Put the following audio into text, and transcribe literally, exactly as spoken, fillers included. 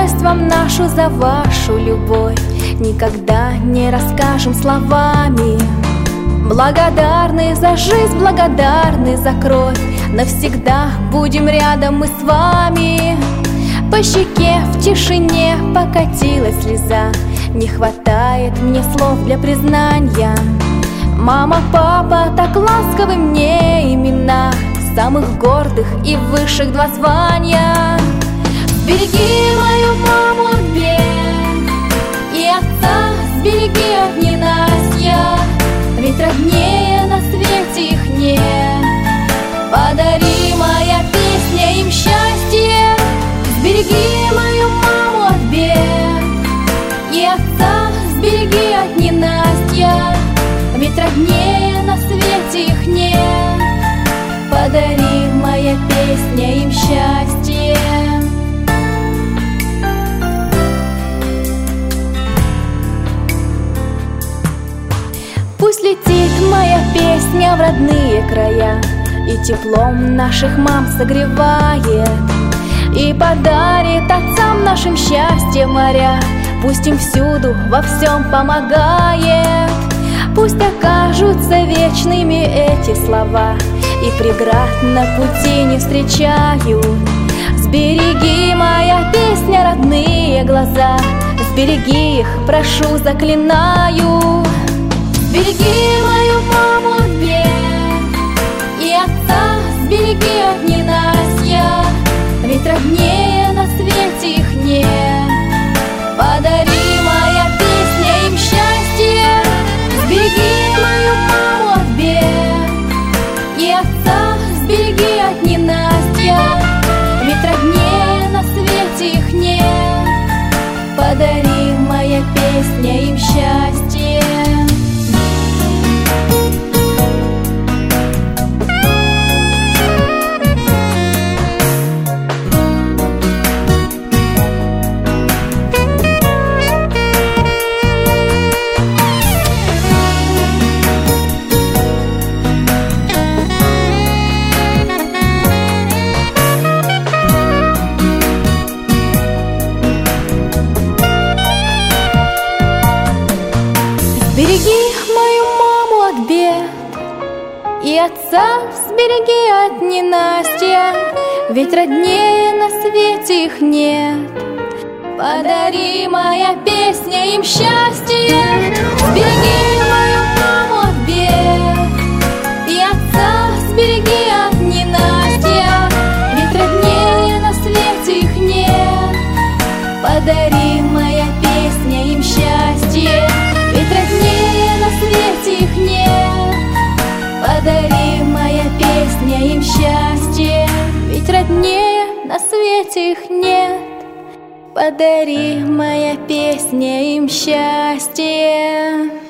благодарность вам нашу за вашу любовь никогда не расскажем словами. Благодарны за жизнь, благодарны за кровь, навсегда будем рядом мы с вами. По щеке в тишине покатилась слеза, не хватает мне слов для признания. Мама, папа, так ласковы мне имена, самых гордых и высших два звания. Сбереги мою маму от бед и отца, сбереги от ненастья, ведь роднее на свете их нет. Подари, моя песня, им счастье. Сбереги мою маму от бед и отца, сбереги от ненастья, ведь роднее на свете их нет. Подари, моя песня, им счастье. Пусть летит моя песня в родные края и теплом наших мам согревает, и подарит отцам нашим счастье моря. Пусть им всюду во всем помогает. Пусть окажутся вечными эти слова и преград на пути не встречают. Сбереги, моя песня, родные глаза, сбереги их, прошу, заклинаю. Сбереги мою маму от бед и отца, сбереги от ненастья, ведь роднее на свете их нет. Подари, моя песня, им счастье. Сбереги мою маму от бед и отца, сбереги от ненастья, ведь роднее на свете их нет. Подари, моя песня, им счастье. Сбереги мою маму от бед и отца, сбереги от ненастья, ведь роднее на свете их нет. Подари, моя песня, им счастье. Сбереги мою маму от бед и отца, сбереги от ненастья, ведь роднее на свете их нет. Подари, моя песня, им счастье, ведь роднее на свете их нет. Подари, моя песня, им счастье, ведь роднее на свете их нет. Подари, моя песня, им счастье.